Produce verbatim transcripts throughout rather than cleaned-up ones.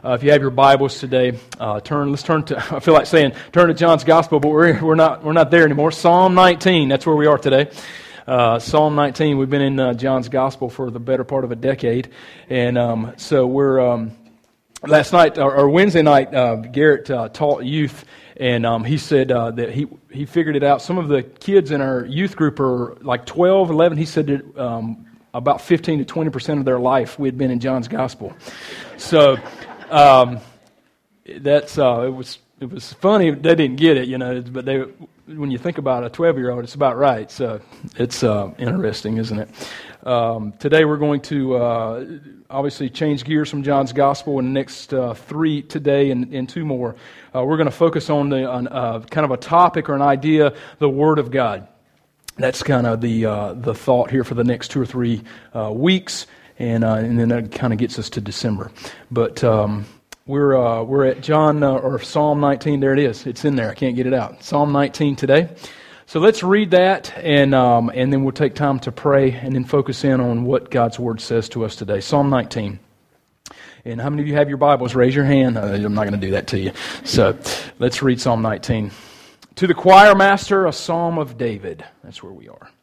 Uh, if you have your Bibles today, uh, turn. Let's turn to. I feel like saying turn to John's Gospel, but we're we're not we're not there anymore. Psalm nineteen. That's where we are today. Uh, Psalm nineteen. We've been in uh, John's Gospel for the better part of a decade, and um, so we're. Um, last night or, or Wednesday night, uh, Garrett uh, taught youth, and um, he said uh, that he he figured it out. Some of the kids in our youth group are like twelve, eleven. He said that um, about fifteen to twenty percent of their life we had been in John's Gospel. So. Um, that's uh, it was it was funny. They didn't get it, you know. But they, when you think about a twelve-year-old, it's about right. So it's uh, interesting, isn't it? Um, today we're going to uh, obviously change gears from John's Gospel. In the next uh, three today and, and two more, uh, we're going to focus on the on uh, kind of a topic or an idea, the Word of God. That's kind of the uh, the thought here for the next two or three uh, weeks. And uh, and then that kind of gets us to December. But um, we're uh, we're at John uh, or Psalm nineteen. There it is. It's in there. I can't get it out. Psalm nineteen today. So let's read that, and um, and then we'll take time to pray, and then focus in on what God's Word says to us today. Psalm nineteen. And how many of you have your Bibles? Raise your hand. Uh, I'm not going to do that to you. So let's read Psalm nineteen. To the choir master, a psalm of David. That's where we are.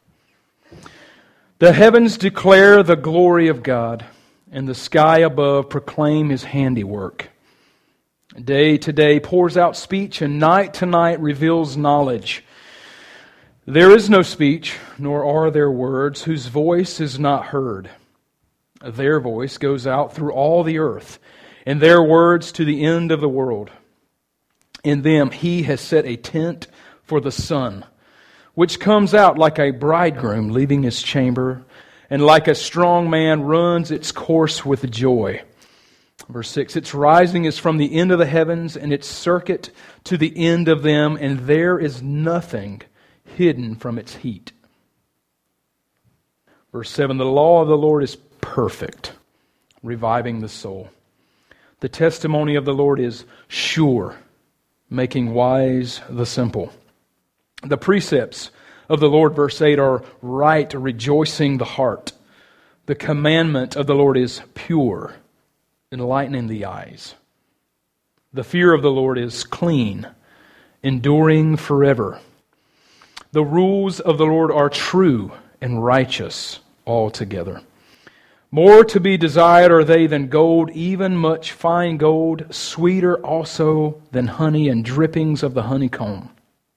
The heavens declare the glory of God, and the sky above proclaim His handiwork. Day to day pours out speech, and night to night reveals knowledge. There is no speech, nor are there words, whose voice is not heard. Their voice goes out through all the earth, and their words to the end of the world. In them He has set a tent for the sun, which comes out like a bridegroom leaving his chamber, and like a strong man runs its course with joy. Verse six, its rising is from the end of the heavens, and its circuit to the end of them, and there is nothing hidden from its heat. Verse seven, the law of the Lord is perfect, reviving the soul. The testimony of the Lord is sure, making wise the simple. The precepts of the Lord, verse eight, are right, rejoicing the heart. The commandment of the Lord is pure, enlightening the eyes. The fear of the Lord is clean, enduring forever. The rules of the Lord are true and righteous altogether. More to be desired are they than gold, even much fine gold, sweeter also than honey and drippings of the honeycomb.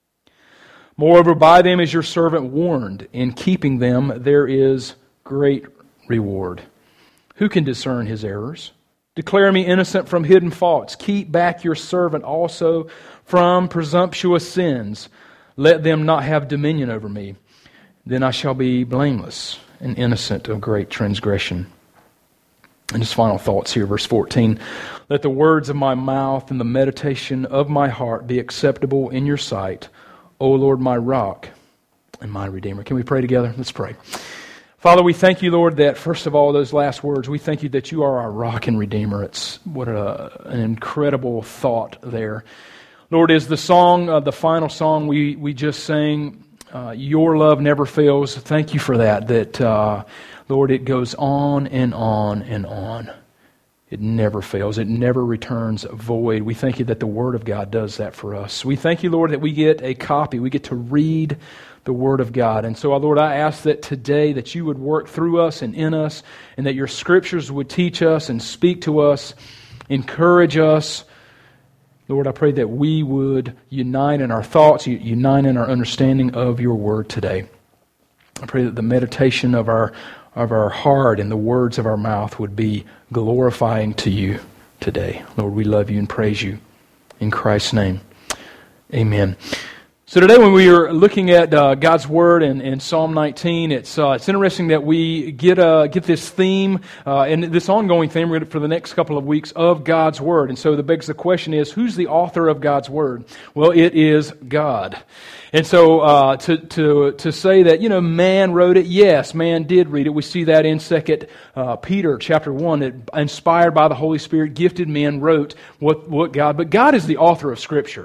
Moreover, by them is your servant warned. In keeping them there is great reward. Who can discern his errors? Declare me innocent from hidden faults. Keep back your servant also from presumptuous sins. Let them not have dominion over me. Then I shall be blameless and innocent of great transgression. And his final thoughts here, verse fourteen. Let the words of my mouth and the meditation of my heart be acceptable in your sight, O Lord, my rock and my redeemer. Can we pray together? Let's pray. Father, we thank you, Lord, that first of all, those last words, we thank you that you are our rock and redeemer. It's what a, an incredible thought there. Lord, is the song, uh, the final song we, we just sang, uh, Your Love Never Fails. Thank you for that, that, uh, Lord, it goes on and on and on. It never fails. It never returns void. We thank you that the Word of God does that for us. We thank you, Lord, that we get a copy. We get to read the Word of God. And so, Lord, I ask that today that you would work through us and in us, and that your Scriptures would teach us and speak to us, encourage us. Lord, I pray that we would unite in our thoughts, unite in our understanding of your Word today. I pray that the meditation of our of our heart and the words of our mouth would be glorifying to you today. Lord, we love you and praise you. In Christ's name, amen. So today when we are looking at uh, God's Word in, in Psalm nineteen, it's uh, it's interesting that we get uh, get this theme, uh, and this ongoing theme for the next couple of weeks of God's Word. And so the begs the question is, who's the author of God's Word? Well, it is God. And so uh, to to to say that, you know, man wrote it, yes, man did read it. We see that in Second uh, Peter chapter one, that inspired by the Holy Spirit, gifted men wrote what, what God, but God is the author of Scripture.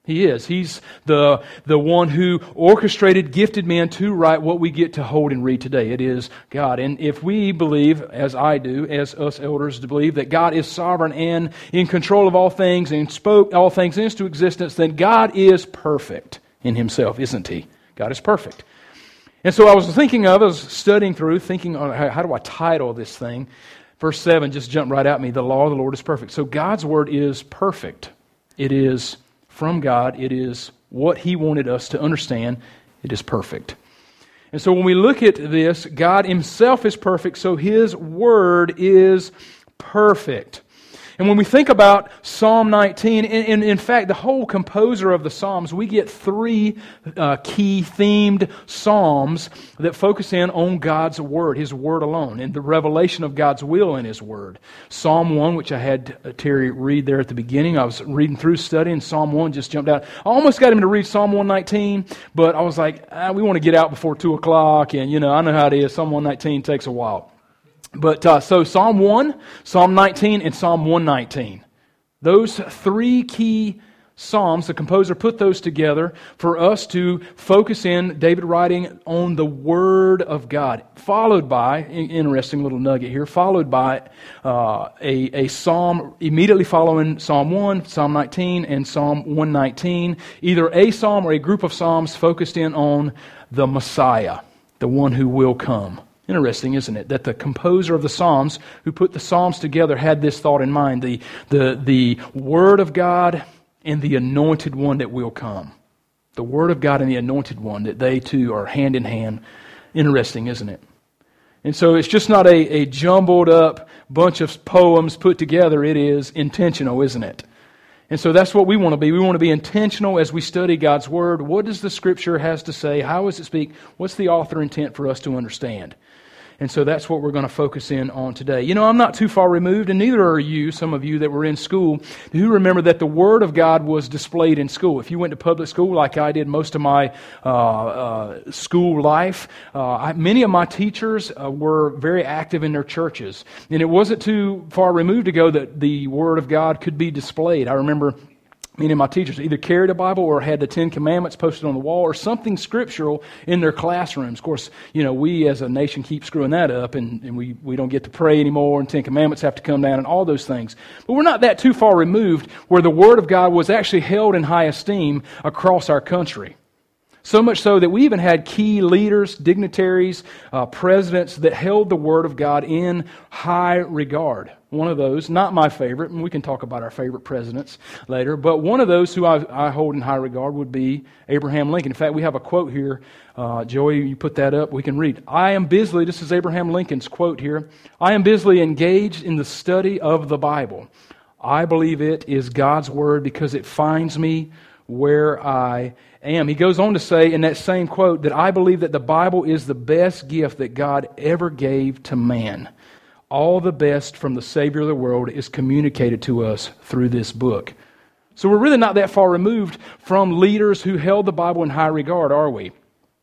He is. He's the, the one who orchestrated gifted men to write what we get to hold and read today. It is God. And if we believe, as I do, as us elders to believe, that God is sovereign and in control of all things and spoke all things into existence, then God is perfect in Himself, isn't He? God is perfect. And so I was thinking of, I was studying through, thinking, oh, how, how do I title this thing? Verse seven just jumped right at me. The law of the Lord is perfect. So God's Word is perfect. It is from God. It is what He wanted us to understand. It is perfect. And so when we look at this, God Himself is perfect, so His Word is perfect. And when we think about Psalm nineteen, in, in, in fact, the whole composer of the Psalms, we get three uh, key themed Psalms that focus in on God's Word, His Word alone, and the revelation of God's will in His Word. Psalm one, which I had Terry read there at the beginning, I was reading through studying, Psalm one just jumped out. I almost got him to read Psalm one nineteen, but I was like, ah, we want to get out before two o'clock, and you know, I know how it is, Psalm one nineteen takes a while. But uh, so Psalm one, Psalm nineteen, and Psalm one nineteen. Those three key Psalms, the composer put those together for us to focus in, David writing on the Word of God, followed by, interesting little nugget here, followed by uh, a, a Psalm immediately following Psalm one, Psalm nineteen, and Psalm one nineteen. Either a Psalm or a group of Psalms focused in on the Messiah, the one who will come. Interesting, isn't it? That the composer of the Psalms, who put the Psalms together, had this thought in mind. The, the, the Word of God and the Anointed One that will come. The Word of God and the Anointed One, that they too are hand in hand. Interesting, isn't it? And so it's just not a, a jumbled up bunch of poems put together. It is intentional, isn't it? And so that's what we want to be. We want to be intentional as we study God's Word. What does the Scripture has to say? How does it speak? What's the author intent for us to understand? And so that's what we're going to focus in on today. You know, I'm not too far removed, and neither are you, some of you that were in school, who remember that the Word of God was displayed in school. If you went to public school like I did most of my uh, uh, school life, uh, I, many of my teachers uh, were very active in their churches. And it wasn't too far removed ago that the Word of God could be displayed. I remember many of my teachers either carried a Bible or had the Ten Commandments posted on the wall or something scriptural in their classrooms. Of course, you know, we as a nation keep screwing that up, and, and we, we don't get to pray anymore, and Ten Commandments have to come down and all those things. But we're not that too far removed where the Word of God was actually held in high esteem across our country. So much so that we even had key leaders, dignitaries, uh, presidents that held the Word of God in high regard. One of those, not my favorite, and we can talk about our favorite presidents later, but one of those who I, I hold in high regard would be Abraham Lincoln. In fact, we have a quote here. Uh, Joey, you put that up, we can read. I am busily, this is Abraham Lincoln's quote here, I am busily engaged in the study of the Bible. I believe it is God's Word because it finds me where I am. He goes on to say in that same quote that I believe that the Bible is the best gift that God ever gave to man. All the best from the Savior of the world is communicated to us through this book. So we're really not that far removed from leaders who held the Bible in high regard, are we?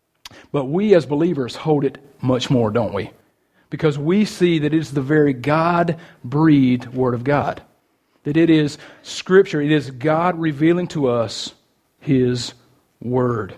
But we as believers hold it much more, don't we? Because we see that it is the very God-breathed Word of God. That it is Scripture, it is God revealing to us His Word.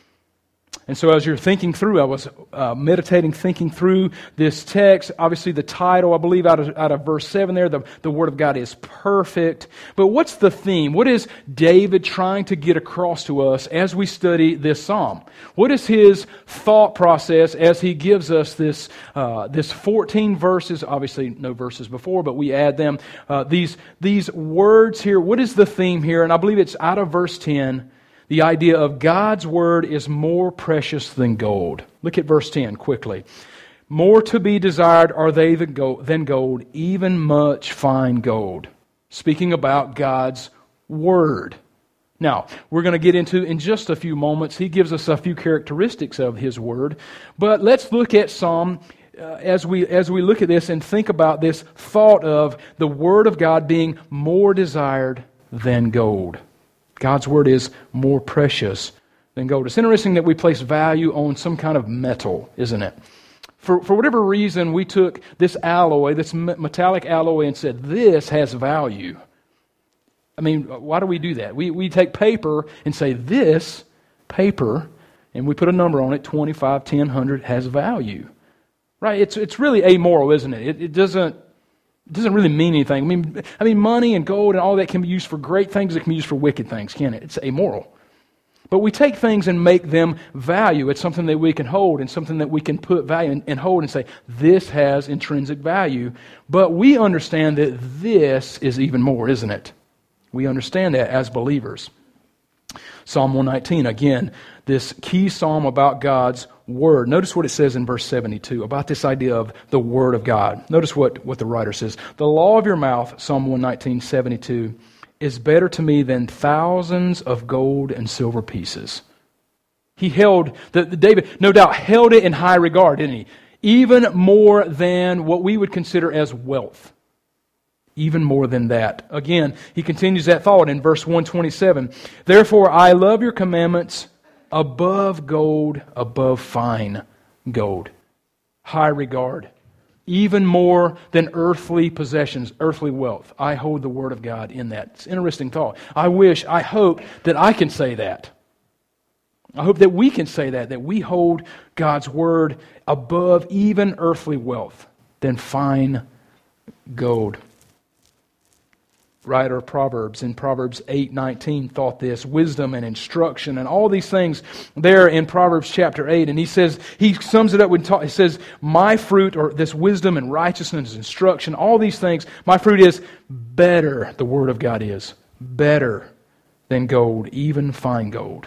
And so as you're thinking through, I was uh, meditating, thinking through this text. Obviously the title, I believe out of, out of verse seven there, the, the Word of God is perfect. But what's the theme? What is David trying to get across to us as we study this psalm? What is his thought process as he gives us this, uh, this fourteen verses, obviously no verses before, but we add them, uh, these, these words here. What is the theme here? And I believe it's out of verse ten. The idea of God's Word is more precious than gold. Look at verse ten quickly. More to be desired are they than gold, even much fine gold. Speaking about God's Word. Now, we're going to get into, in just a few moments, he gives us a few characteristics of His Word. But let's look at Psalm, uh, as we as we look at this and think about this thought of the Word of God being more desired than gold. God's Word is more precious than gold. It's interesting that we place value on some kind of metal, isn't it? For, for whatever reason, we took this alloy, this metallic alloy, and said, this has value. I mean, why do we do that? We we take paper and say, this paper, and we put a number on it, twenty-five, ten, one hundred, has value. Right? It's it's really amoral, isn't it? It, it doesn't it doesn't really mean anything. I mean, I mean, money and gold and all that can be used for great things. It can be used for wicked things, can't it? It's amoral. But we take things and make them value. It's something that we can hold and something that we can put value in, and hold and say, this has intrinsic value. But we understand that this is even more, isn't it? We understand that as believers. Psalm one nineteen, again, this key psalm about God's Word. Notice what it says in verse seventy-two about this idea of the Word of God. Notice what, what the writer says. The law of your mouth, Psalm one nineteen, seventy-two, is better to me than thousands of gold and silver pieces. He held, the, the David no doubt held it in high regard, didn't he? Even more than what we would consider as wealth. Even more than that. Again, he continues that thought in verse one twenty-seven. Therefore I love your commandments above gold, above fine gold. High regard. Even more than earthly possessions, earthly wealth. I hold the Word of God in that. It's an interesting thought. I wish, I hope that I can say that. I hope that we can say that, that we hold God's Word above even earthly wealth than fine gold. Writer of Proverbs in Proverbs eight nineteen thought this, wisdom and instruction and all these things there in Proverbs chapter eight. And he says, he sums it up when he says, my fruit, or this wisdom and righteousness, instruction, all these things, my fruit is better, the Word of God is, better than gold, even fine gold.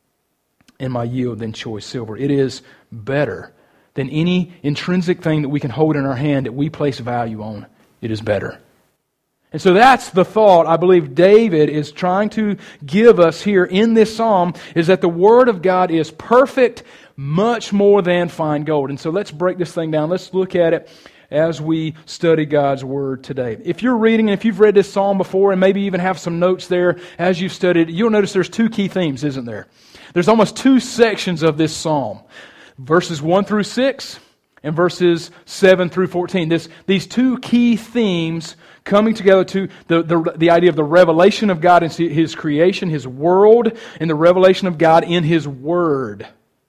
And my yield than choice silver. It is better than any intrinsic thing that we can hold in our hand that we place value on. It is better. And so that's the thought I believe David is trying to give us here in this psalm, is that the Word of God is perfect, much more than fine gold. And so let's break this thing down. Let's look at it as we study God's Word today. If you're reading, and if you've read this psalm before, and maybe even have some notes there as you've studied, you'll notice there's two key themes, isn't there? There's almost two sections of this psalm. Verses one through six and verses seven through fourteen. This, these two key themes coming together to the, the, the idea of the revelation of God in His creation, His world, and the revelation of God in His Word.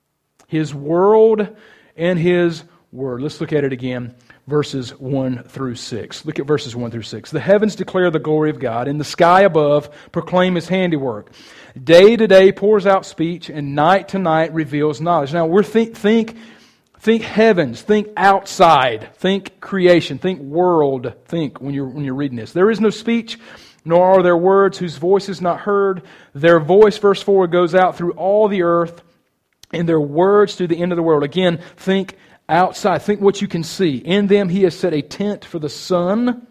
His world and His Word. Let's look at it again. Verses one through six. Look at verses one through six. The heavens declare the glory of God, and the sky above proclaim His handiwork. Day to day pours out speech, and night to night reveals knowledge. Now, we're think think think heavens, think outside, think creation, think world. Think when you're when you're reading this. There is no speech, nor are there words whose voice is not heard. Their voice, verse four, goes out through all the earth, and their words to the end of the world. Again, think outside. Think what you can see. In them He has set a tent for the sun,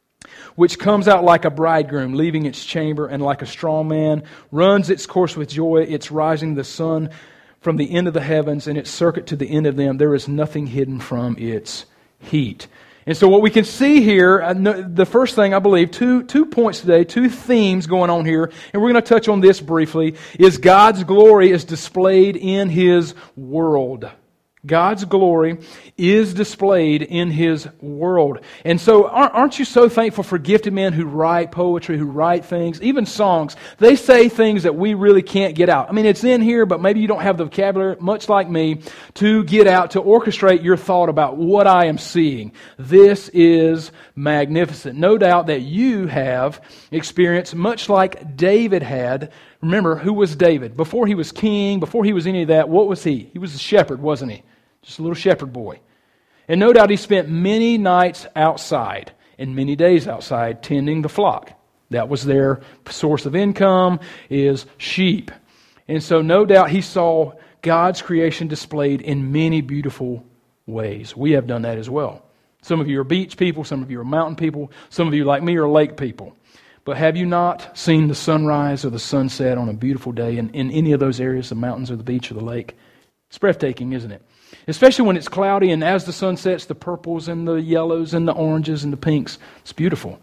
which comes out like a bridegroom, leaving its chamber, and like a strong man, runs its course with joy. It's rising the sun from the end of the heavens, and its circuit to the end of them. There is nothing hidden from its heat. And so what we can see here, the first thing I believe, two, two points today, two themes going on here, and we're going to touch on this briefly, is God's glory is displayed in His world. God's glory is displayed in His world. And so aren't you so thankful for gifted men who write poetry, who write things, even songs? They say things that we really can't get out. I mean, it's in here, but maybe you don't have the vocabulary, much like me, to get out, to orchestrate your thought about what I am seeing. This is magnificent. No doubt that you have experienced, much like David had. Remember, who was David? Before he was king, before he was any of that, what was he? He was a shepherd, wasn't he? Just a little shepherd boy. And no doubt he spent many nights outside and many days outside tending the flock. That was their source of income, is sheep. And so no doubt he saw God's creation displayed in many beautiful ways. We have done that as well. Some of you are beach people, some of you are mountain people, some of you like me are lake people. But have you not seen the sunrise or the sunset on a beautiful day in, in any of those areas, the mountains or the beach or the lake? It's breathtaking, isn't it? Especially when it's cloudy and as the sun sets, the purples and the yellows and the oranges and the pinks. It's beautiful.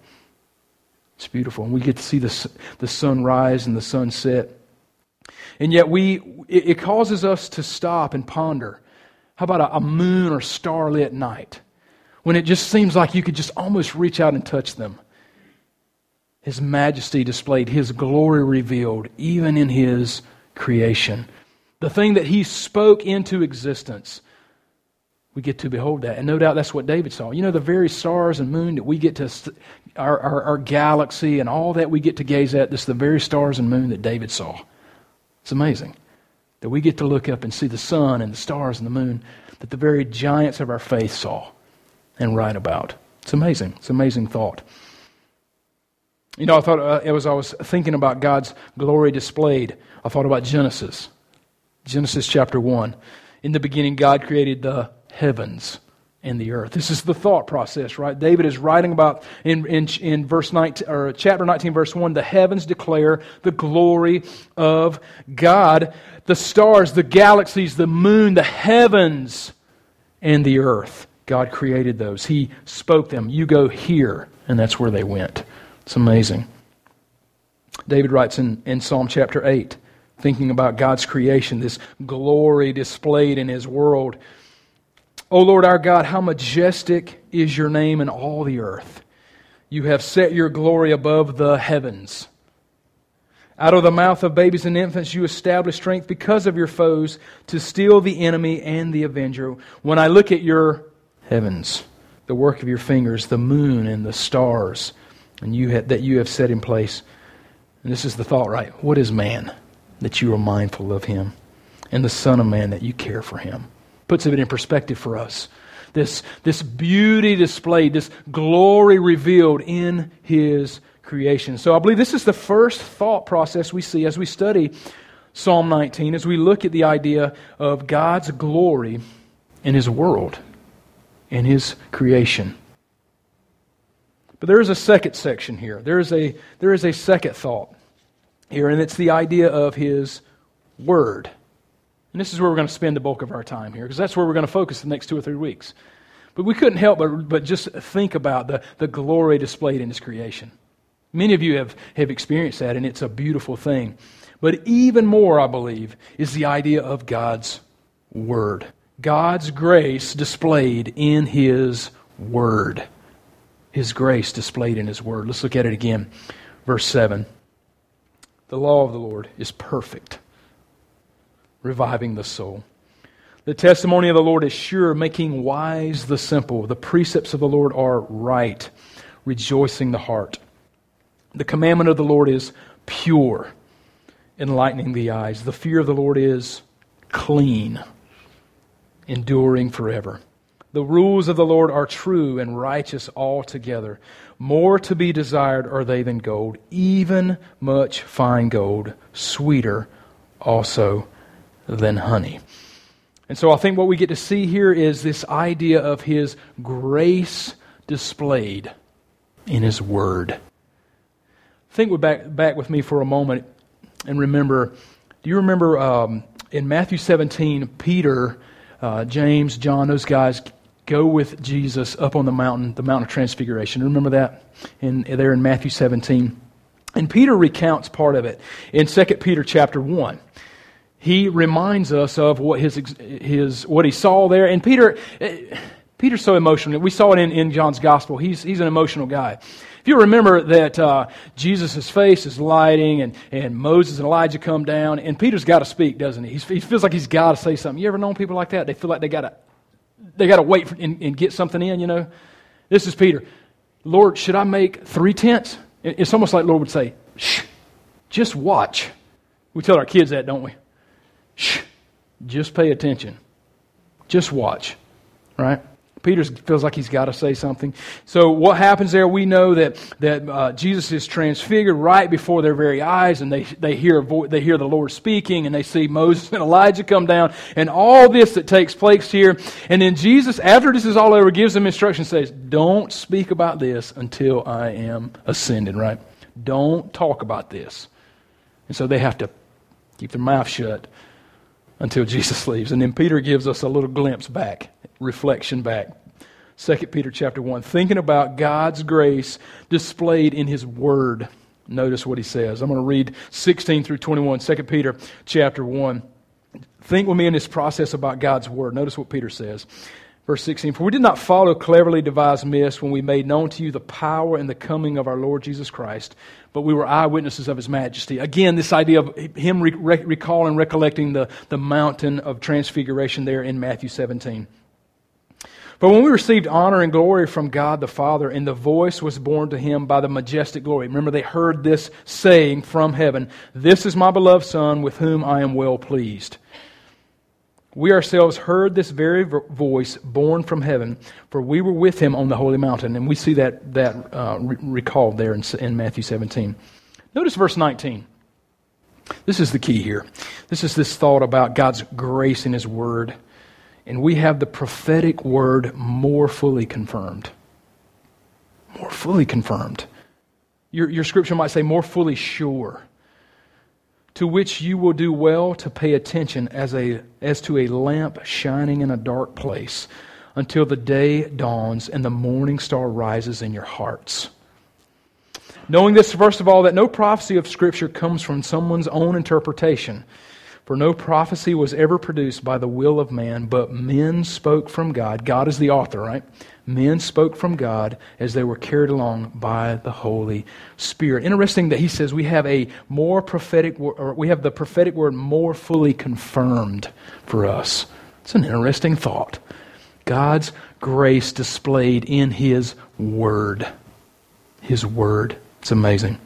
It's beautiful. And we get to see the, the sunrise and the sunset. And yet we it, it causes us to stop and ponder. How about a, a moon or starlit night? When it just seems like you could just almost reach out and touch them. His majesty displayed, His glory revealed, even in His creation. The thing that He spoke into existence, we get to behold that. And no doubt that's what David saw. You know, the very stars and moon that we get to, our, our, our galaxy and all that we get to gaze at, this is the very stars and moon that David saw. It's amazing that we get to look up and see the sun and the stars and the moon that the very giants of our faith saw and write about. It's amazing. It's an amazing thought. You know, I thought uh, as I was thinking about God's glory displayed, I thought about Genesis. Genesis chapter one. In the beginning, God created the heavens and the earth. This is the thought process, right? David is writing about in in, in verse nineteen or chapter nineteen, verse one. The heavens declare the glory of God. The stars, the galaxies, the moon, the heavens, and the earth. God created those. He spoke them. You go here, and that's where they went. It's amazing. David writes in, in Psalm chapter eight, thinking about God's creation, this glory displayed in His world. O Lord our God, how majestic is your name in all the earth. You have set your glory above the heavens. Out of the mouth of babies and infants you establish strength because of your foes to steal the enemy and the avenger. When I look at your heavens, the work of your fingers, the moon and the stars, and you have, that you have set in place. And this is the thought, right? What is man that you are mindful of him? And the Son of Man that you care for him. Puts it in perspective for us. This, this beauty displayed, this glory revealed in His creation. So I believe this is the first thought process we see as we study Psalm nineteen, as we look at the idea of God's glory in His world, in His creation. But there is a second section here. There is a, there is a second thought here, and it's the idea of His Word. And this is where we're going to spend the bulk of our time here, because that's where we're going to focus the next two or three weeks. But we couldn't help but, but just think about the, the glory displayed in His creation. Many of you have, have experienced that, and it's a beautiful thing. But even more, I believe, is the idea of God's Word. God's grace displayed in His Word. His grace displayed in His Word. Let's look at it again. Verse seven. The law of the Lord is perfect, reviving the soul. The testimony of the Lord is sure, making wise the simple. The precepts of the Lord are right, rejoicing the heart. The commandment of the Lord is pure, enlightening the eyes. The fear of the Lord is clean, enduring forever. The rules of the Lord are true and righteous altogether. More to be desired are they than gold, even much fine gold, sweeter also than honey. And so I think what we get to see here is this idea of His grace displayed in His Word. Think back, back with me for a moment and remember, do you remember um, in Matthew seventeen, Peter, uh, James, John, those guys go with Jesus up on the mountain, the Mount of Transfiguration. Remember that? In, there in Matthew seventeen. And Peter recounts part of it in Second Peter chapter one. He reminds us of what his his what he saw there. And Peter, Peter's so emotional. We saw it in, in John's Gospel. He's he's an emotional guy. If you remember that uh, Jesus' face is lighting and, and Moses and Elijah come down, and Peter's got to speak, doesn't he? He's, he feels like he's got to say something. You ever known people like that? They feel like they got to they got to wait for, and, and get something in, you know? This is Peter. Lord, should I make three tents? It's almost like the Lord would say, shh, just watch. We tell our kids that, don't we? Shh, just pay attention. Just watch, right? Peter feels like he's got to say something. So what happens there, we know that that uh, Jesus is transfigured right before their very eyes, and they they hear vo- they hear the Lord speaking, and they see Moses and Elijah come down, and all this that takes place here. And then Jesus, after this is all over, gives them instructions, says, don't speak about this until I am ascended, right? Don't talk about this. And so they have to keep their mouth shut until Jesus leaves. And then Peter gives us a little glimpse back, reflection back. Second Peter chapter one, thinking about God's grace displayed in His Word. Notice what he says. I'm going to read sixteen through twenty-one, Second Peter chapter one. Think with me in this process about God's Word. Notice what Peter says. Verse sixteen, for we did not follow cleverly devised myths when we made known to you the power and the coming of our Lord Jesus Christ, but we were eyewitnesses of His majesty. Again, this idea of Him re- recalling, recollecting the, the mountain of transfiguration there in Matthew seventeen. For when we received honor and glory from God the Father, and the voice was borne to Him by the majestic glory. Remember, they heard this saying from heaven, this is my beloved Son, with whom I am well pleased. We ourselves heard this very voice born from heaven, for we were with Him on the holy mountain. And we see that that uh, re- recalled there in, in Matthew seventeen. Notice verse nineteen. This is the key here. This is this thought about God's grace in His Word. And we have the prophetic word more fully confirmed. More fully confirmed. Your, your scripture might say more fully sure. To which you will do well to pay attention as a as to a lamp shining in a dark place until the day dawns and the morning star rises in your hearts. Knowing this, first of all, that no prophecy of Scripture comes from someone's own interpretation. For no prophecy was ever produced by the will of man, but men spoke from God. God is the author, right? Men spoke from God as they were carried along by the Holy Spirit. Interesting that he says we have a more prophetic, or we have the prophetic word more fully confirmed for us. It's an interesting thought. God's grace displayed in His Word. His Word. It's amazing.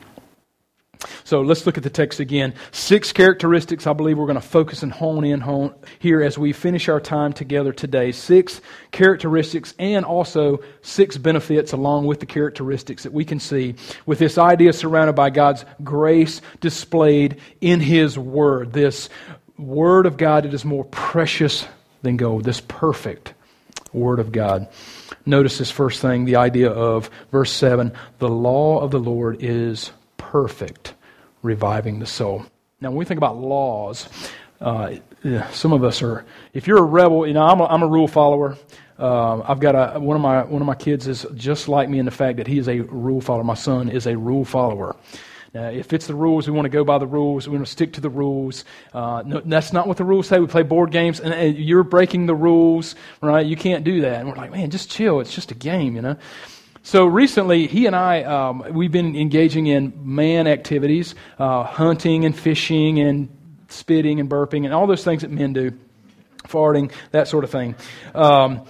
So let's look at the text again. Six characteristics I believe we're going to focus and hone in hone here as we finish our time together today. Six characteristics and also six benefits along with the characteristics that we can see with this idea surrounded by God's grace displayed in His Word. This Word of God that is more precious than gold. This perfect Word of God. Notice this first thing, the idea of verse seven, the law of the Lord is perfect, reviving the soul. Now, when we think about laws, uh, some of us are. If you're a rebel, you know, I'm a, I'm a rule follower. Uh, I've got a one of my one of my kids is just like me in the fact that he is a rule follower. My son is a rule follower. Now, if it's the rules, we want to go by the rules. We want to stick to the rules. Uh, no, that's not what the rules say. We play board games, and, and you're breaking the rules, right? You can't do that. And we're like, man, just chill. It's just a game, you know. So recently, he and I, um, we've been engaging in man activities, uh, hunting and fishing and spitting and burping and all those things that men do, farting, that sort of thing. Um,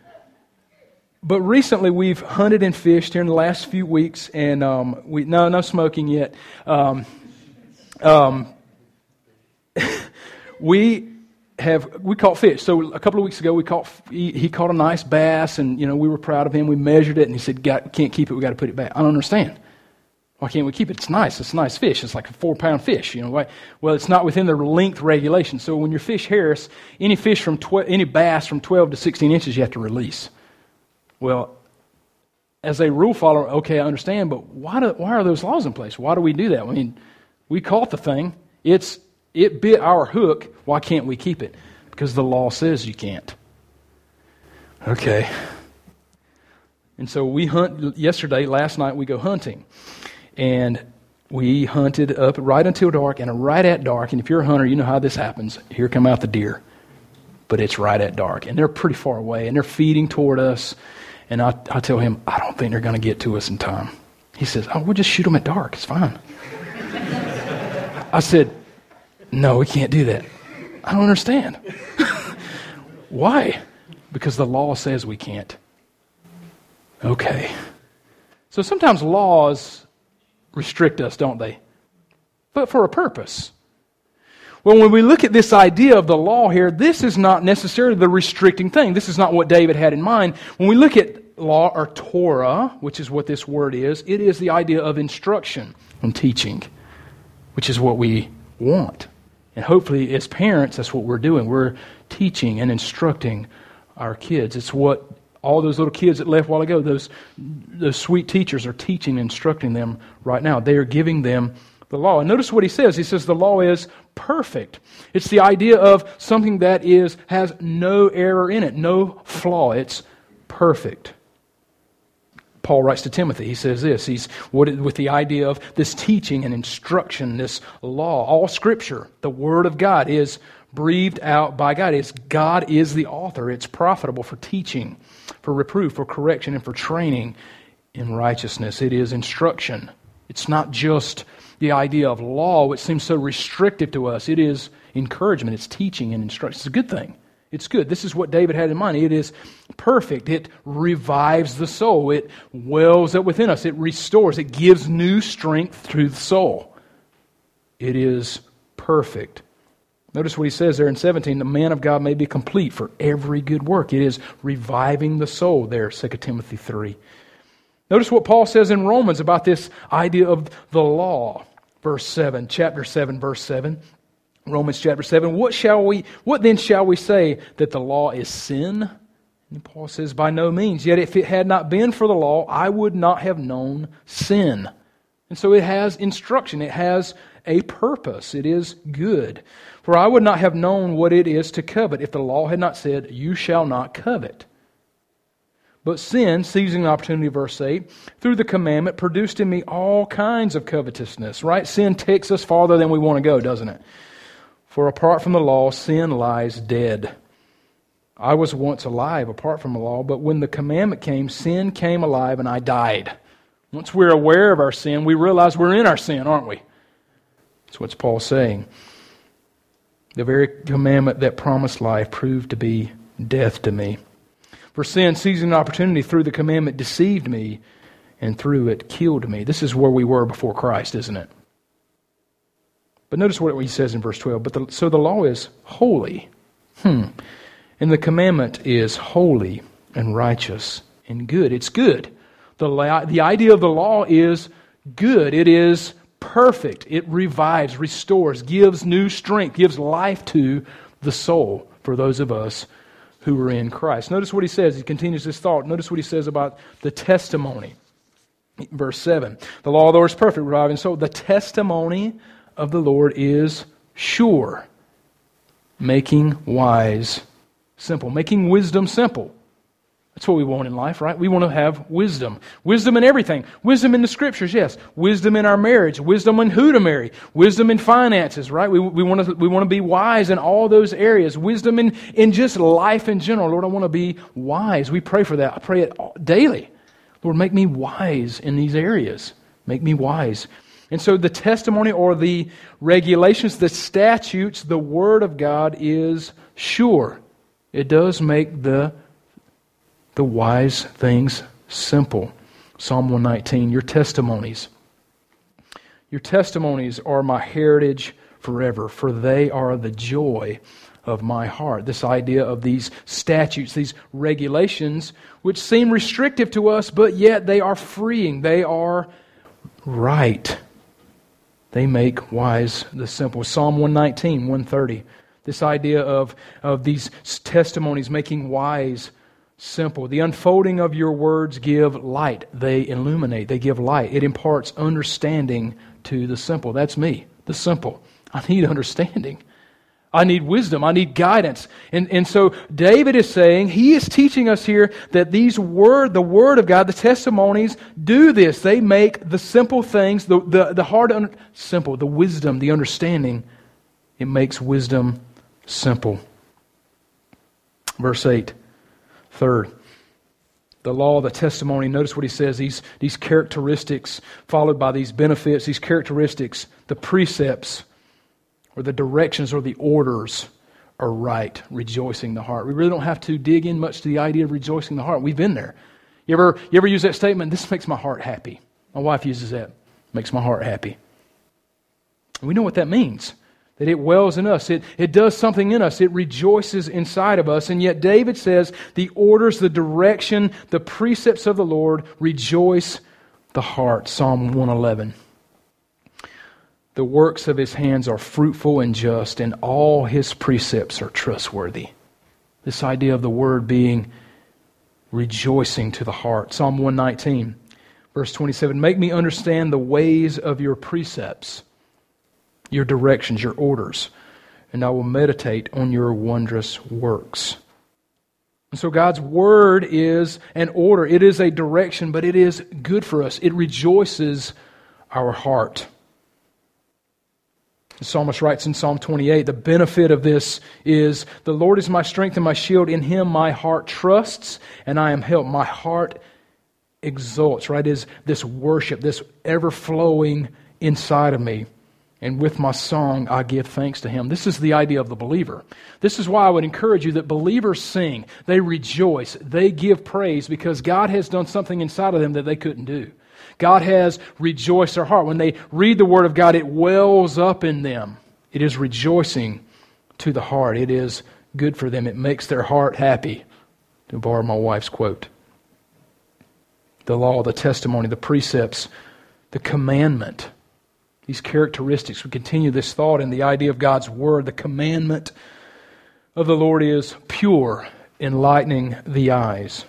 but recently, we've hunted and fished here in the last few weeks, and um, we no no smoking yet. Um, um, we. Have we caught fish? So a couple of weeks ago, we caught he, he caught a nice bass, and you know we were proud of him. We measured it, and he said, "Got can't keep it. We got to put it back." I don't understand. Why can't we keep it? It's nice. It's a nice fish. It's like a four pound fish. You know why? Well, it's not within the length regulation. So when you fish Harris, any fish from tw- any bass from twelve to sixteen inches, you have to release. Well, as a rule follower, okay, I understand, but why do why are those laws in place? Why do we do that? I mean, we caught the thing. It's It bit our hook. Why can't we keep it? Because the law says you can't. Okay. And so we hunt yesterday, last night we go hunting. And we hunted up right until dark and right at dark. And if you're a hunter, you know how this happens. Here come out the deer. But it's right at dark. And they're pretty far away. And they're feeding toward us. And I, I tell him, I don't think they're going to get to us in time. He says, oh, we'll just shoot them at dark. It's fine. I said, no, we can't do that. I don't understand. Why? Because the law says we can't. Okay. So sometimes laws restrict us, don't they? But for a purpose. Well, when we look at this idea of the law here, this is not necessarily the restricting thing. This is not what David had in mind. When we look at law or Torah, which is what this word is, it is the idea of instruction and teaching, which is what we want. And hopefully, as parents, that's what we're doing. We're teaching and instructing our kids. It's what all those little kids that left a while ago, those, those sweet teachers are teaching and instructing them right now. They are giving them the law. And notice what he says. He says the law is perfect. It's the idea of something that is has no error in it, no flaw. It's perfect. Paul writes to Timothy, he says this, he's what with the idea of this teaching and instruction, this law, all Scripture, the Word of God is breathed out by God. It's God is the author. It's profitable for teaching, for reproof, for correction, and for training in righteousness. It is instruction. It's not just the idea of law, which seems so restrictive to us. It is encouragement. It's teaching and instruction. It's a good thing. It's good. This is what David had in mind. It is perfect. It revives the soul. It wells up within us. It restores. It gives new strength to the soul. It is perfect. Notice what he says there in seventeen, the man of God may be complete for every good work. It is reviving the soul there, Second Timothy three. Notice what Paul says in Romans about this idea of the law. Verse seven, chapter seven, verse seven. Romans chapter seven. What shall we, what then shall we say, that the law is sin? And Paul says, by no means. Yet if it had not been for the law, I would not have known sin. And so it has instruction. It has a purpose. It is good. For I would not have known what it is to covet if the law had not said, you shall not covet. But sin, seizing the opportunity, verse eight, through the commandment produced in me all kinds of covetousness. Right? Sin takes us farther than we want to go, doesn't it? For apart from the law, sin lies dead. I was once alive apart from the law, but when the commandment came, sin came alive and I died. Once we're aware of our sin, we realize we're in our sin, aren't we? That's what Paul's saying. The very commandment that promised life proved to be death to me. For sin, seizing an opportunity through the commandment, deceived me, and through it killed me. This is where we were before Christ, isn't it? But notice what he says in verse twelve. But the, so the law is holy. Hmm. And the commandment is holy and righteous and good. It's good. The, the idea of the law is good. It is perfect. It revives, restores, gives new strength, gives life to the soul for those of us who are in Christ. Notice what he says. He continues this thought. Notice what he says about the testimony. Verse seven. The law, though, is perfect, reviving soul. The testimony of the Lord is sure, making wise simple, making wisdom simple. That's what we want in life, right? We want to have wisdom. Wisdom in everything. Wisdom in the Scriptures, yes. Wisdom in our marriage. Wisdom in who to marry. Wisdom in finances, right? We, we, want to, we want to be wise in all those areas. Wisdom in, in just life in general. Lord, I want to be wise. We pray for that. I pray it daily. Lord, make me wise in these areas. Make me wise. And so the testimony or the regulations, the statutes, the Word of God is sure. It does make the, the wise things simple. Psalm one nineteen, your testimonies. Your testimonies are my heritage forever, for they are the joy of my heart. This idea of these statutes, these regulations, which seem restrictive to us, but yet they are freeing. They are right. They make wise the simple. Psalm one nineteen, one thirty. This idea of, of these testimonies making wise simple. The unfolding of your words give light. They illuminate. They give light. It imparts understanding to the simple. That's me, the simple. I need understanding. I need wisdom. I need guidance. And, and so David is saying, he is teaching us here that these word, the Word of God, the testimonies do this. They make the simple things, the, the, the hard, un- simple, the wisdom, the understanding, it makes wisdom simple. Verse eight, third. The law, the testimony, notice what he says, these, these characteristics followed by these benefits, these characteristics, the precepts, or the directions or the orders are right, rejoicing the heart. We really don't have to dig in much to the idea of rejoicing the heart. We've been there. You ever, you ever use that statement, this makes my heart happy? My wife uses that, makes my heart happy. And we know what that means, that it wells in us. It, it does something in us. It rejoices inside of us. And yet David says the orders, the direction, the precepts of the Lord rejoice the heart. Psalm one eleven. The works of his hands are fruitful and just, and all his precepts are trustworthy. This idea of the word being rejoicing to the heart. Psalm one nineteen, verse twenty-seven. Make me understand the ways of your precepts, your directions, your orders, and I will meditate on your wondrous works. And so God's word is an order. It is a direction, but it is good for us. It rejoices our heart. The psalmist writes in Psalm twenty-eight, the benefit of this is, the Lord is my strength and my shield. In Him my heart trusts, and I am helped. My heart exults, right? Is this worship, this ever-flowing inside of me. And with my song, I give thanks to Him. This is the idea of the believer. This is why I would encourage you that believers sing. They rejoice. They give praise because God has done something inside of them that they couldn't do. God has rejoiced their heart. When they read the Word of God, it wells up in them. It is rejoicing to the heart. It is good for them. It makes their heart happy, to borrow my wife's quote. The law, the testimony, the precepts, the commandment, these characteristics. We continue this thought in the idea of God's Word. The commandment of the Lord is pure, enlightening the eyes.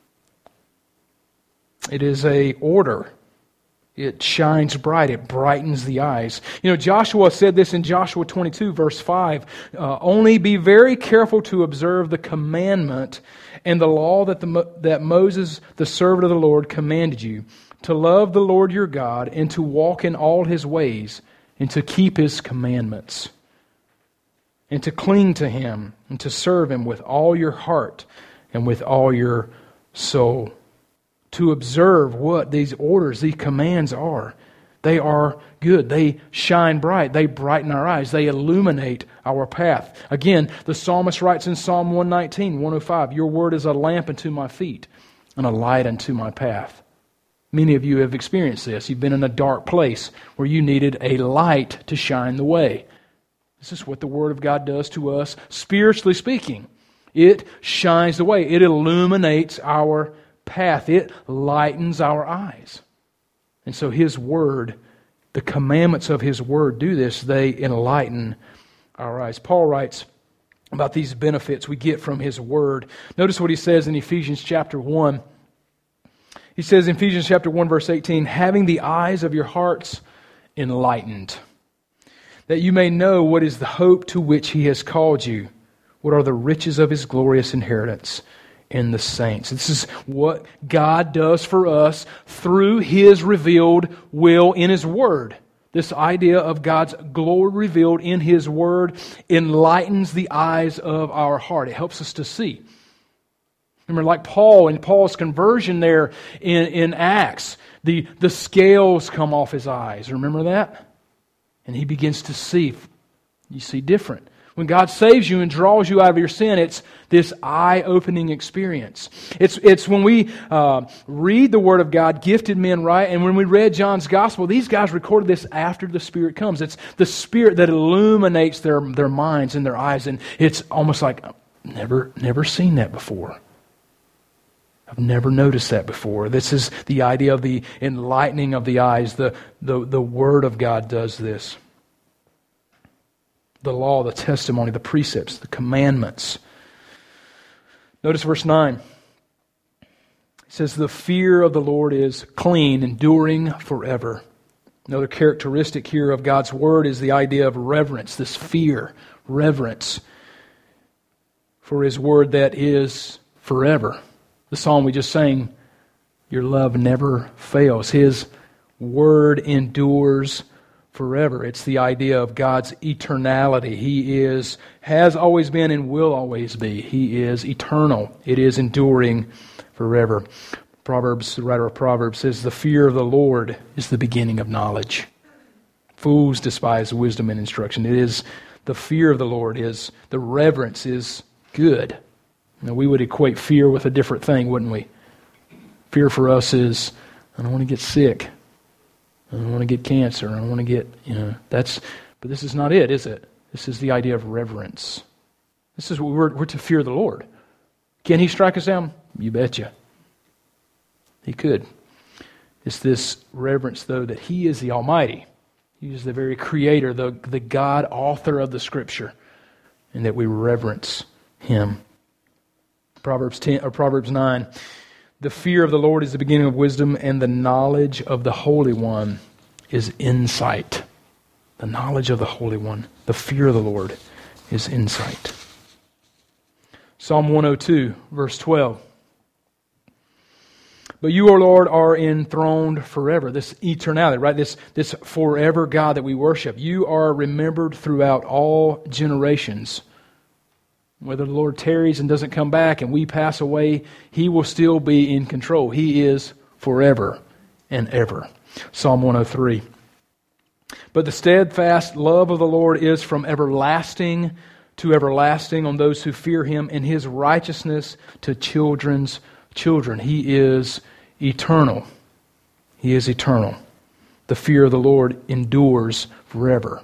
It is a order. It shines bright. It brightens the eyes. You know, Joshua said this in Joshua twenty-two, verse five. Uh, Only be very careful to observe the commandment and the law that, the, that Moses, the servant of the Lord, commanded you, to love the Lord your God and to walk in all His ways and to keep His commandments and to cling to Him and to serve Him with all your heart and with all your soul. To observe what these orders, these commands are. They are good. They shine bright. They brighten our eyes. They illuminate our path. Again, the psalmist writes in Psalm one nineteen, one oh five, your word is a lamp unto my feet and a light unto my path. Many of you have experienced this. You've been in a dark place where you needed a light to shine the way. This is what the Word of God does to us, spiritually speaking. It shines the way. It illuminates our path. It lightens our eyes. And so His Word, the commandments of His Word do this. They enlighten our eyes. Paul writes about these benefits we get from His Word. Notice what he says in Ephesians chapter one. He says in Ephesians chapter one, verse eighteen, having the eyes of your hearts enlightened, that you may know what is the hope to which He has called you, what are the riches of His glorious inheritance in the saints. This is what God does for us through His revealed will in His Word. This idea of God's glory revealed in His Word enlightens the eyes of our heart. It helps us to see. Remember, like Paul in Paul's conversion there in, in Acts, the, the scales come off his eyes. Remember that? And he begins to see. You see different. When God saves you and draws you out of your sin, it's this eye-opening experience. It's it's when we uh, read the Word of God, gifted men, right? And when we read John's Gospel, these guys recorded this after the Spirit comes. It's the Spirit that illuminates their, their minds and their eyes. And it's almost like, I've never, never seen that before. I've never noticed that before. This is the idea of the enlightening of the eyes. The, the, the Word of God does this. The law, the testimony, the precepts, the commandments. Notice verse nine. It says, the fear of the Lord is clean, enduring forever. Another characteristic here of God's Word is the idea of reverence, this fear, reverence for His Word that is forever. The psalm we just sang, your love never fails. His Word endures forever. It's the idea of God's eternality. He is, has always been and will always be. He is eternal. It is enduring forever. Proverbs, the writer of Proverbs says, the fear of the Lord is the beginning of knowledge. Fools despise wisdom and instruction. It is the fear of the Lord is, the reverence is good. Now, we would equate fear with a different thing, wouldn't we? Fear for us is, I don't want to get sick. I don't want to get cancer. I don't want to get, you know, that's, but this is not it, is it? This is the idea of reverence. This is what we're, we're to fear the Lord. Can He strike us down? You betcha. He could. It's this reverence, though, that He is the Almighty. He is the very Creator, the, the God, author of the Scripture, and that we reverence Him. Proverbs ten or Proverbs nine. The fear of the Lord is the beginning of wisdom, and the knowledge of the Holy One is insight. The knowledge of the Holy One, the fear of the Lord is insight. Psalm one oh two, verse twelve. But you, O Lord, are enthroned forever. This eternality, right? This, this forever God that we worship. You are remembered throughout all generations. Whether the Lord tarries and doesn't come back and we pass away, He will still be in control. He is forever and ever. Psalm one oh three. But the steadfast love of the Lord is from everlasting to everlasting on those who fear Him, and His righteousness to children's children. He is eternal. He is eternal. The fear of the Lord endures forever.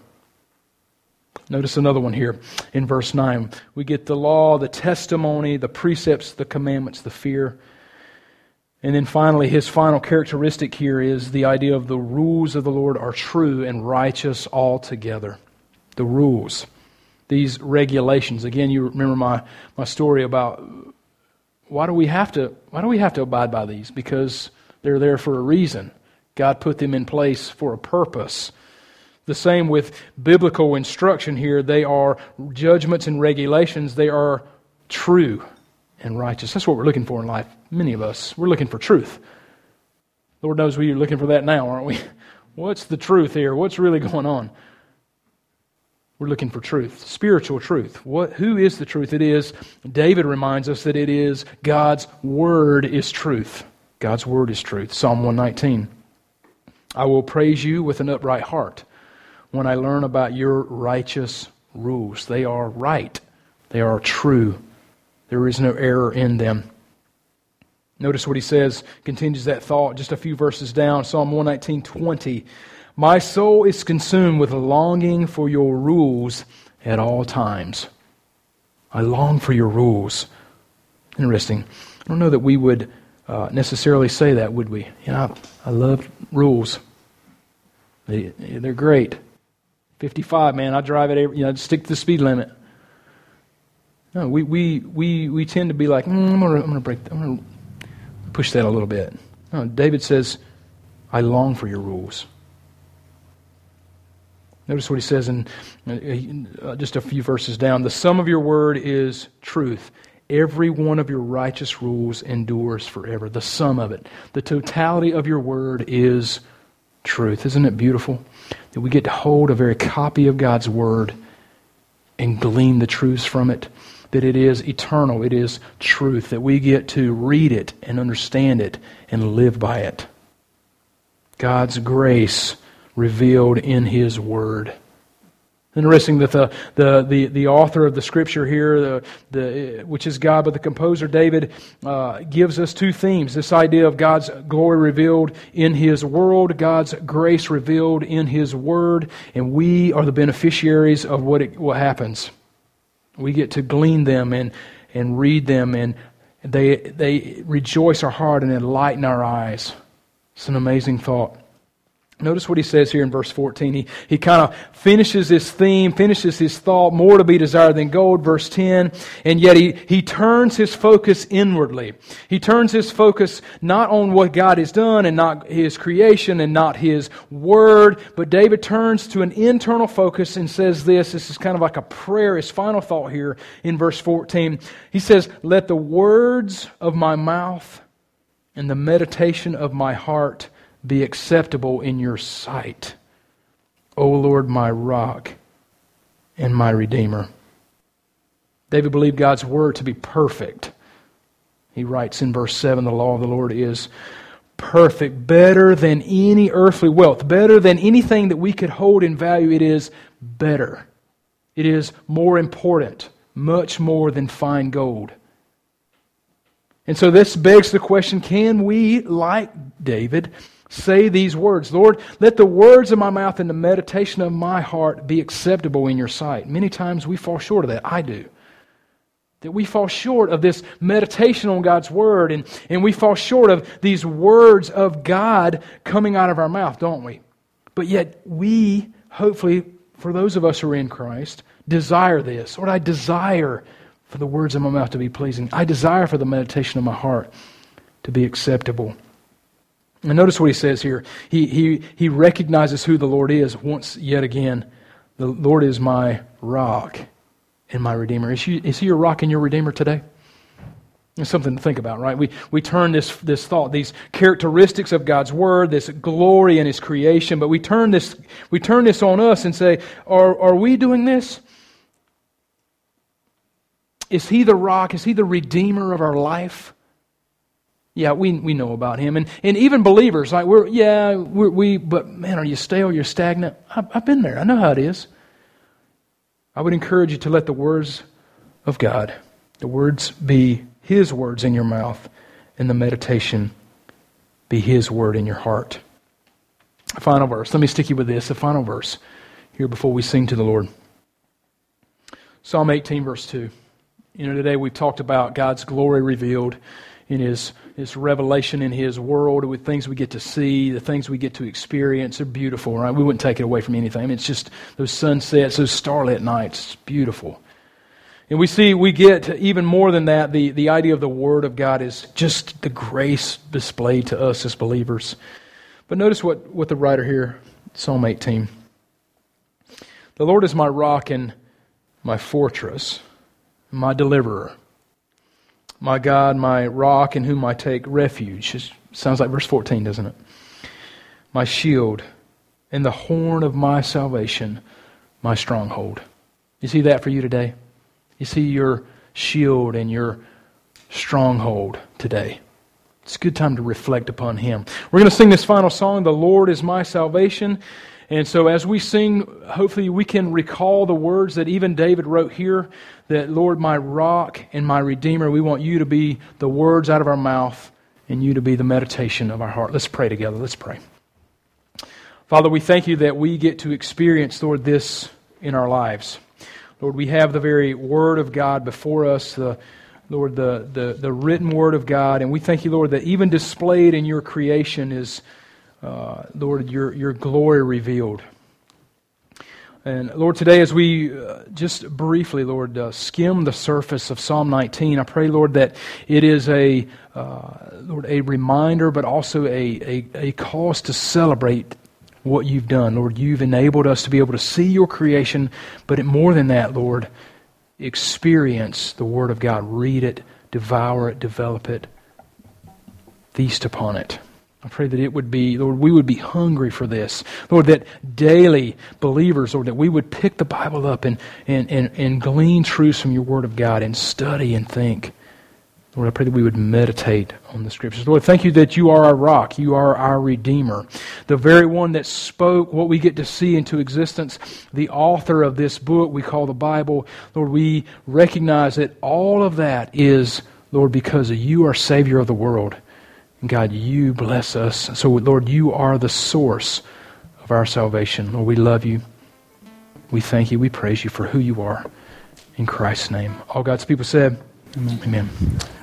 Notice another one here in verse nine. We get the law, the testimony, the precepts, the commandments, the fear. And then finally, his final characteristic here is the idea of the rules of the Lord are true and righteous altogether. The rules. These regulations. Again, you remember my, my story about why do we have to why do we have to abide by these? Because they're there for a reason. God put them in place for a purpose. The same with biblical instruction here. They are judgments and regulations. They are true and righteous. That's what we're looking for in life. Many of us, we're looking for truth. Lord knows we're looking for that now, aren't we? What's the truth here? What's really going on? We're looking for truth, spiritual truth. What? Who is the truth? It is, David reminds us that it is God's Word is truth. God's Word is truth. Psalm one nineteen. I will praise you with an upright heart when I learn about your righteous rules. They are right. They are true. There is no error in them. Notice what he says, continues that thought just a few verses down. Psalm one nineteen, twenty. My soul is consumed with longing for your rules at all times. I long for your rules. Interesting. I don't know that we would uh, necessarily say that, would we? You know, I, I love rules. They, they're great. fifty-five, man, I drive it every, you know, stick to the speed limit. No, we we we we tend to be like, mm, I'm gonna I'm gonna break, I'm gonna push that a little bit. No, David says, I long for your rules. Notice what he says in uh, just a few verses down. The sum of your word is truth. Every one of your righteous rules endures forever. The sum of it. The totality of your word is truth. Isn't it beautiful that we get to hold a very copy of God's word and glean the truths from it? That it is eternal. It is truth. That we get to read it and understand it and live by it. God's grace revealed in His Word. Interesting that the the the, the author of the Scripture here, the, the which is God, but the composer David uh, gives us two themes. This idea of God's glory revealed in His world, God's grace revealed in His Word, and we are the beneficiaries of what it, what happens. We get to glean them and and read them, and they they rejoice our heart and enlighten our eyes. It's an amazing thought. Notice what he says here in verse fourteen. He, he kind of finishes this theme, finishes his thought, more to be desired than gold, verse ten. And yet he, he turns his focus inwardly. He turns his focus not on what God has done and not His creation and not His Word, but David turns to an internal focus and says this. This is kind of like a prayer, his final thought here in verse fourteen. He says, let the words of my mouth and the meditation of my heart be acceptable in your sight, O Lord, my rock and my redeemer. David believed God's word to be perfect. He writes in verse seven, the law of the Lord is perfect, better than any earthly wealth, better than anything that we could hold in value. It is better. It is more important, much more than fine gold. And so this begs the question, can we, like David, say these words, Lord, let the words of my mouth and the meditation of my heart be acceptable in your sight. Many times we fall short of that. I do. That we fall short of this meditation on God's Word, and, and we fall short of these words of God coming out of our mouth, don't we? But yet we, hopefully, for those of us who are in Christ, desire this. Lord, I desire for the words of my mouth to be pleasing. I desire for the meditation of my heart to be acceptable. And notice what he says here. He, he, he recognizes who the Lord is once yet again. The Lord is my rock and my redeemer. Is he, is he your rock and your redeemer today? It's something to think about, right? We we turn this this thought, these characteristics of God's Word, this glory in His creation, but we turn this we turn this on us and say, are are we doing this? Is He the rock? Is He the Redeemer of our life? Yeah, we we know about Him, and and even believers, like we're yeah we're, we. But man, are you stale? You're stagnant. I've, I've been there. I know how it is. I would encourage you to let the words of God, the words be His words in your mouth, and the meditation be His word in your heart. Final verse. Let me stick you with this. The final verse here before we sing to the Lord. Psalm eighteen, verse two. You know, today we've talked about God's glory revealed in His, His revelation in His world, with things we get to see, the things we get to experience. They're beautiful, right? We wouldn't take it away from anything. I mean, it's just those sunsets, those starlit nights. It's beautiful. And we see, we get even more than that, the, the idea of the Word of God is just the grace displayed to us as believers. But notice what, what the writer here, Psalm eighteen. The Lord is my rock and my fortress, my deliverer. My God, my rock in whom I take refuge. It sounds like verse fourteen, doesn't it? My shield and the horn of my salvation, my stronghold. You see that for you today? You see your shield and your stronghold today. It's a good time to reflect upon Him. We're going to sing this final song, The Lord is my salvation. And so as we sing, hopefully we can recall the words that even David wrote here, that Lord, my rock and my redeemer, we want you to be the words out of our mouth and you to be the meditation of our heart. Let's pray together. Let's pray. Father, we thank you that we get to experience, Lord, this in our lives. Lord, we have the very Word of God before us, the Lord, the, the, the written Word of God, and we thank you, Lord, that even displayed in your creation is Uh, Lord, your your glory revealed. And Lord, today as we uh, just briefly, Lord, uh, skim the surface of Psalm nineteen, I pray, Lord, that it is a uh, Lord a reminder, but also a, a a cause to celebrate what you've done. Lord, you've enabled us to be able to see your creation, but more than that, Lord, experience the Word of God. Read it, devour it, develop it, feast upon it. I pray that it would be, Lord, we would be hungry for this. Lord, that daily believers, Lord, that we would pick the Bible up and, and, and, and glean truths from your Word of God and study and think. Lord, I pray that we would meditate on the Scriptures. Lord, thank you that you are our rock. You are our Redeemer. The very one that spoke what we get to see into existence. The author of this book we call the Bible. Lord, we recognize that all of that is, Lord, because of you are Savior of the world. God, you bless us. So, Lord, you are the source of our salvation. Lord, we love you. We thank you. We praise you for who you are. In Christ's name. All God's people said, Amen. Amen.